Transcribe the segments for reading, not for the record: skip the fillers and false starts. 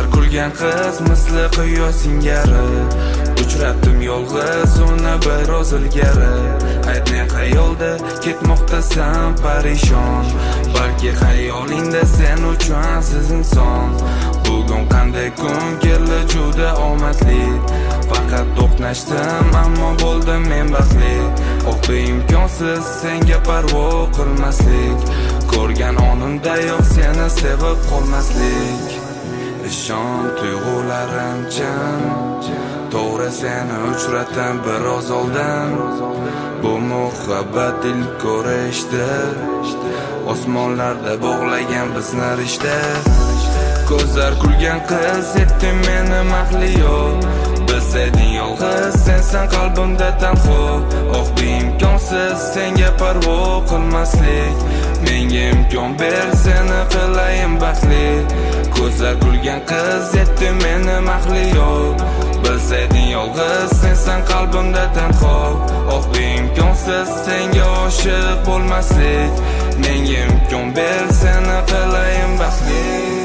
kulgan qiz misli quyosh singari uchratdim yolg'iz uni biroz ilgari. Aytmay xayolda ketmoqdasan parishon, balki xayolingda sen uchun aziz inson. Bugun qanday kun keldi juda omadli, faqat to'qnashdim ammo bo'ldim men baxtli. Imkonsiz senga parvo qilmaslik, ko'rgan onimdayoq seni sevib qolmaslik. Ishon tuyg'ularim chin, to'g'ri seni uchratdim biroz oldin. Bu muhabbat ilk ko'rishdi, osmonlarda bog'lagan bizni rishta. Ko'zlar kulgan qiz etdi meni mahliyo, bilsayding yolg'iz sensan qalbimda tanho. Imkonsiz senga parvo qilmaslik, menga imkon ber seni qilayin baxtli. Ko'zlar kulgan qiz etdi meni mahliyo, bilsayding yolg'iz sensan qalbimda tanho. Imkonsiz senga oshiq bo'lmaslik, menga imkon ber seni qilayin baxtli.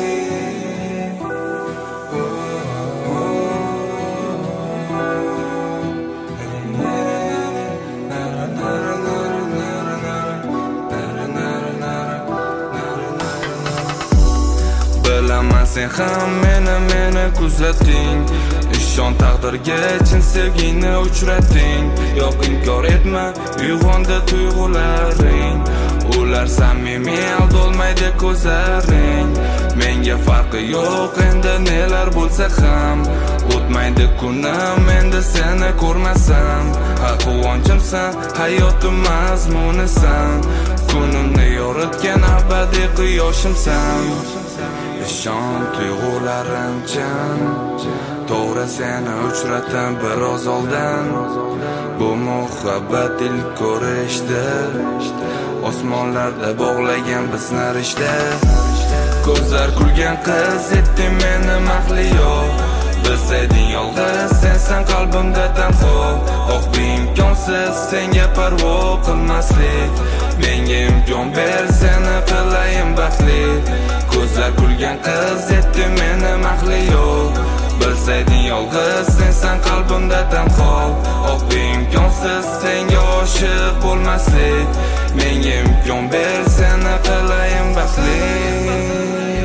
Bilaman sen ham meni kuzating, ishon taqdirga chin sevgini uchrating. Yo'q inkor etma uyg'ondi tuyg'ularing, ular samimiy aldolmaydi ko'zlaring. Menga farqi yo'q endi nelar bo'lsa ham, o'tmaydi kunim endi seni ko'rmasam. Quvonchimsan hayotim mazmunisan, kunimni yoritgan abadiy quyoshimsan. Ishon tuyg'ularim chin, to'g'ri seni uchratdim biroz oldin. Bu muhabbat ilk ko'rishdi, osmonlarda bog'lagan bizni rishta. Ko'zlar kulgan qiz etdi meni mahliyo, bilsayding yolg'iz sensan qalbimda tanho. Imkonsiz senga parvo qilmaslik, menga imkon ber seni qilayin baxtli. Ko'zlar kulgan qiz etdi meni mahliyo, bilsayding yolg'iz sensan qalbimda tanho. Imkonsiz senga oshiq bo'lmaslik, menga imkon ber seni qilayin baxtli.